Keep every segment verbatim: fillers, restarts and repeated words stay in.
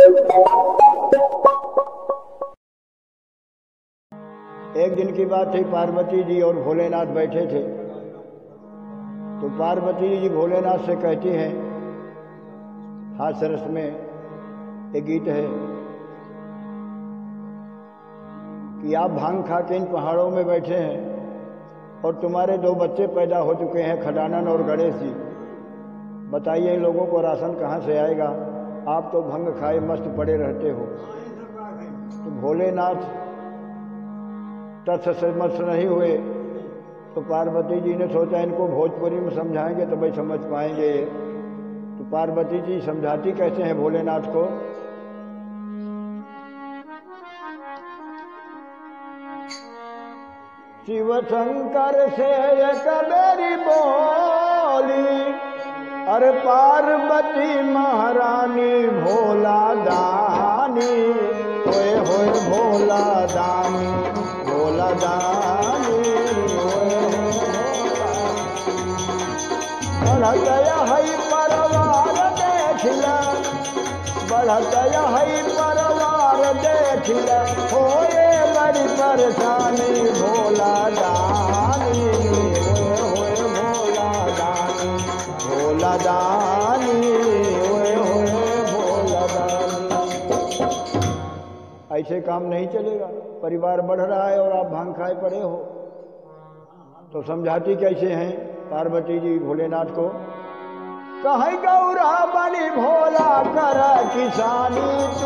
एक दिन की बात थी, पार्वती जी और भोलेनाथ बैठे थे। तो पार्वती जी भोलेनाथ से कहती हैं, हास्य रस में एक गीत है कि आप भांग खा के इन पहाड़ों में बैठे हैं और तुम्हारे दो बच्चे पैदा हो चुके हैं, खडानन और गणेश जी। बताइए इन लोगों को राशन कहाँ से आएगा? आप तो भंग खाए मस्त पड़े रहते हो। तो भोलेनाथ तत्स से मस्त नहीं हुए। तो पार्वती जी ने सोचा इनको भोजपुरी में समझाएंगे तो भाई समझ पाएंगे। तो पार्वती जी समझाती कैसे हैं भोलेनाथ को? शिव शंकर से एक मेरी बोली, अरे पार्वती महारानी भोला दानी, होए होए भोला दानी, भोला दानी, होए बढ़त है परवार देखला, बढ़त है परवार देखला, होए बड़ी परेशानी भोला दानी, होए होए भोला दानी, भोला दानी, होए होए भोला दानी। ऐसे काम नहीं चलेगा। परिवार बढ़ रहा है और आप भांग खाए पड़े हो। तो समझाती कैसे हैं पार्वती जी भोलेनाथ को? कहीं गौरा बनी भोला कर किसानी तू,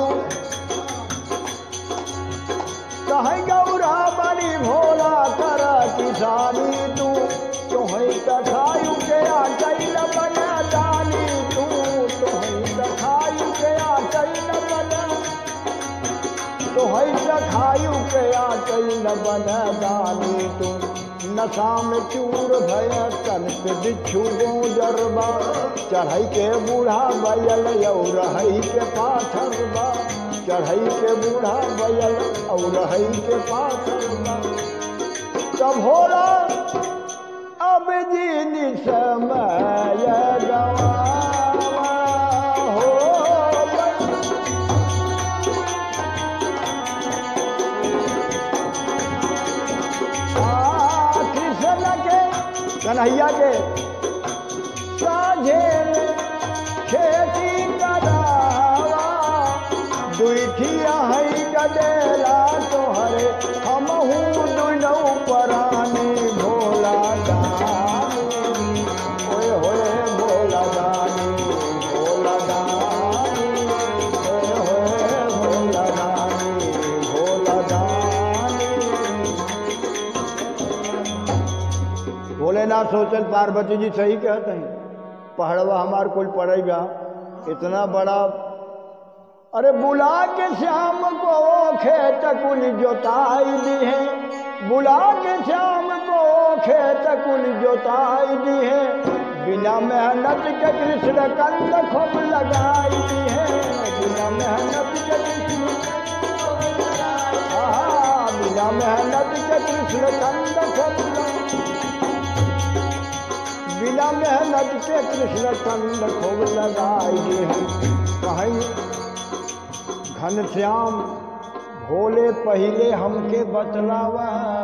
कहीं गौरा बनी भोला कर किसानी तू, तुहै तखायु के आचैल बना दानी तू, तुहै तखायु के आचैल बना, तुहै तखायु के आचैल बना दानी तू। नशा में चूर भय तन पे बिच्छू गोजरबा, चढ़ाई के बूढ़ा बैल और हई के पाथर बा, चढ़ाई के बूढ़ा बैल और हई के पाथर बा। तब होला अब जी समय गवा हो, कृष्ण के कन्हैया के साझे खेती करावा, दुखिया हई गदेला तोहरे हमहू दुनौ परानी भोला दानी, होए होए भोला दानी, भोला दानी, होए होए भोला दानी, भोला दानी। भोलेनाथ सोचन पार्वती जी सही कहते हैं, पहाड़वा हमार कुल पड़ेगा इतना बड़ा। अरे बुला के श्याम को खेत कुल जोताई दी है, बुला के श्याम को खेत कुल जोताई दी है, बिना मेहनत के कृष्ण कंद खूब लगाई दी है, बिना मेहनत के कृष्ण, बिना मेहनत के कृष्ण कंद खूब, बिना मेहनत के कृष्ण कंद खूब लगाई दी है। कहीं घनश्याम भोले पहले हमके बतलावा,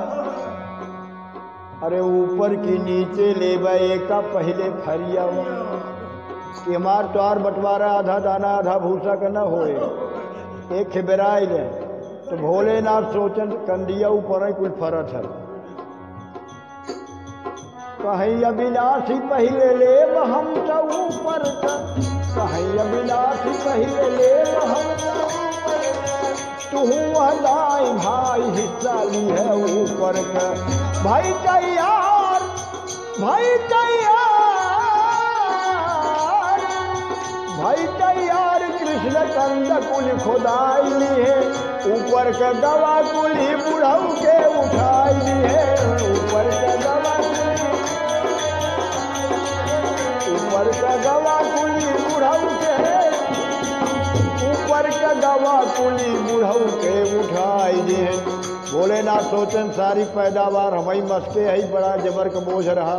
अरे ऊपर की नीचे ले गए का पहले फरिया कि हमार त्वार बंटवारा आधा दाना आधा भूसा का न होए, एक खिबराइल है। तो भोलेनाथ सोचन कंदिया ऊपर कुल फरत है। कहीं अविनाशी पहले ले हम तो ऊपर का, कहीं अविनाशी पहले ले हम तू हदाई भाई हिस्सा ली है ऊपर का। भाई तैयार, भाई तैयार, भाई तैयार कृष्ण कंद कुल खुदाई ली है, ऊपर का दवा कुली बुढ़ऊ के उठाई ली है, ऊपर का दवा कुली, ऊपर का दवा कुली बुढ़ऊ के, ऊपर का दवा कुली बुढ़ऊ के उठाई दी है। भोलेनाथ सोचन सारी पैदावार हमारी मस्के है, बड़ा जबर का बोझ रहा।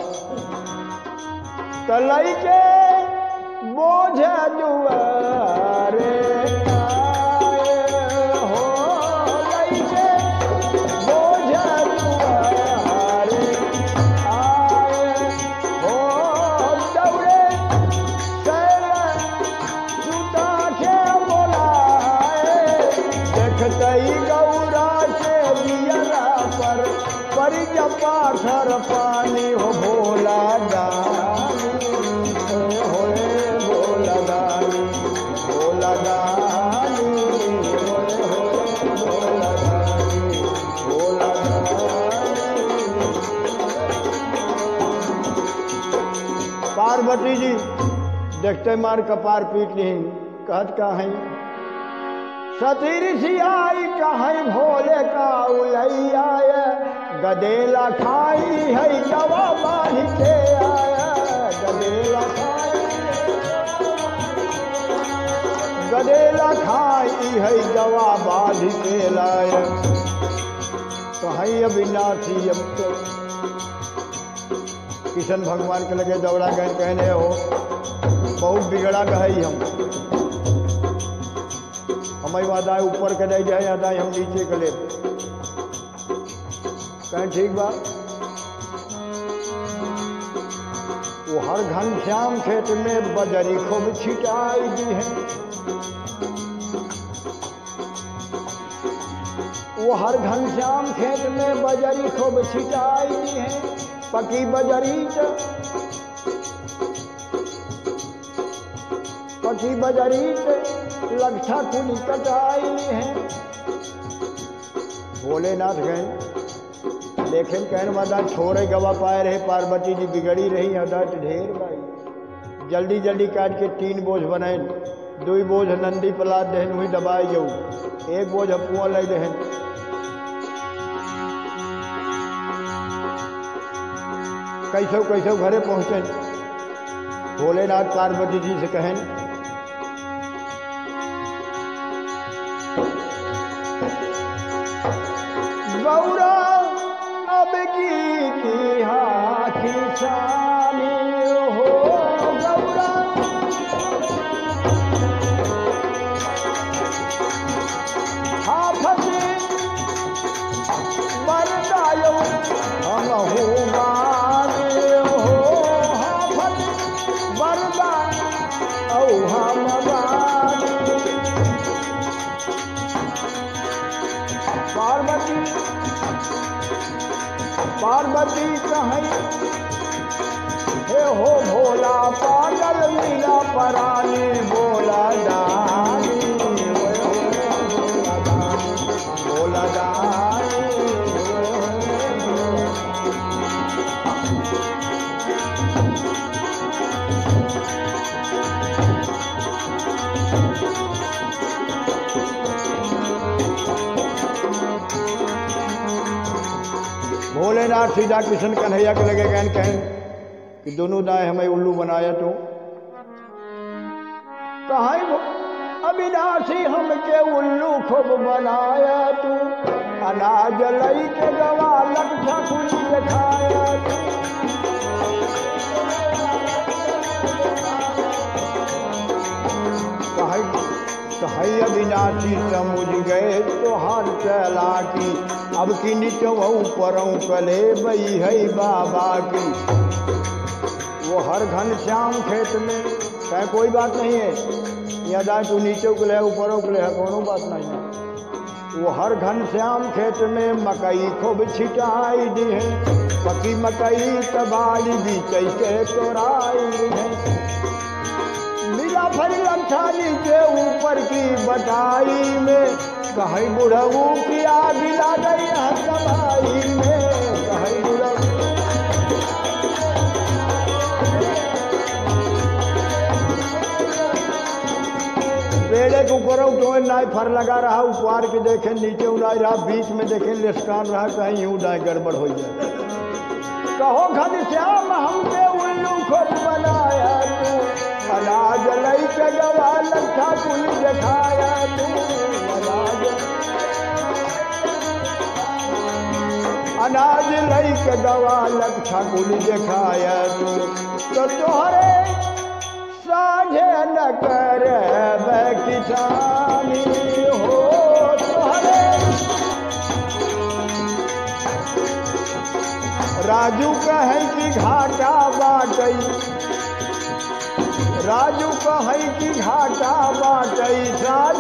तलई के बोझ दुआरे पाथर पानी हो भोला दानी, होए भोला दानी, भोला दानी, होए होए भोला दानी, भोला दानी। पार्वती जी देखते मार कपार पीट ली, कहत का है सती ऋषि आई कहीं भोले का उलैया, गदेला खाई है गवा बांध के आया, गदेला खाई गदेला खाई है गवा बांध के लाया। कहीं अविनाशी अब तो किशन भगवान के लगे दौड़ा गए, कहने हो बहुत बिगड़ा गई हम हमारी वादा ऊपर के नहीं जाए, यादा हम नीचे के ले कहें ठीक बात। वो हर घनश्याम खेत में बजरी खूब छिटाई दी है, वो हर घनश्याम खेत में बजरी खूब छिटाई दी है, पकी बजरी पकी बजरी लगठा कुली कटाई है। भोलेनाथ गए लेकिन कहन माता छोड़े गवा पाए रहे, पार्वती जी बिगड़ी रही अदट ढेर भाई। जल्दी जल्दी काट के तीन बोझ बनाए, दो बोझ नंदी पलाद दहन हुई दबाई जाऊ, एक बोझ अपुआ ले दहन। कैसो कैसो घरे पहुंचे, भोलेनाथ पार्वती जी से कहें गौरा अब की की हाथी सानी हो, गौरा हाफत बरदायो हम हो गाने हो, हाफत बरदा औ हम गाने। पार्वती पार्वती कहीं हे हो भोला पागल मीरा परानी, बोला दानी, भोला दानी, भोला दानी। भोलेनाथ सीधा किशन कन्हैया के लगे कहन कहन कि दोनों दाएं हमें उल्लू बनाया तो कहीं अविनाशी हमके उल्लू खूब बनाया तू, अनाज लई के गवा लठा कुली दिखाया तू। कहीं अविनाशी समझ गए तो हाथ चला की, अब की निचवऊ परऊ कले बई है बाबा की। वो हर घनश्याम खेत में कहे कोई बात नहीं है, यहाँ जाए तू नीचे उकले ऊपर उकले है, कोनो बात नहीं है। वो हर घनश्याम खेत में मकई खूब छिटाई दी है, पकी मकई तबाली बीच के तोराई है। मिला फरी लंठा नीचे ऊपर की बटाई में, कहीं बुढ़ऊ की आग ला गई कमाई में, कहीं बुढ़ऊ पेड़े के ऊपर तो नाई फर लगा रहा, ऊपर के देखे नीचे उड़ाई रहा, बीच में देखे लिस्कान रहा, कहीं यूं दाएं गड़बड़ हो जाए। कहो घनश्याम हमके उल्लू खूब बनाया तू, अनाज लई के गवा लठा कुली दिखाया तू, अनाज अनाज लई के गवा लठा कुली दिखाया तू। तो तोहरे साझे न करे किसानी हो, तोहरे राजू कहे कि घाटा बाटई, राजू कहे कि घाटा बाटई,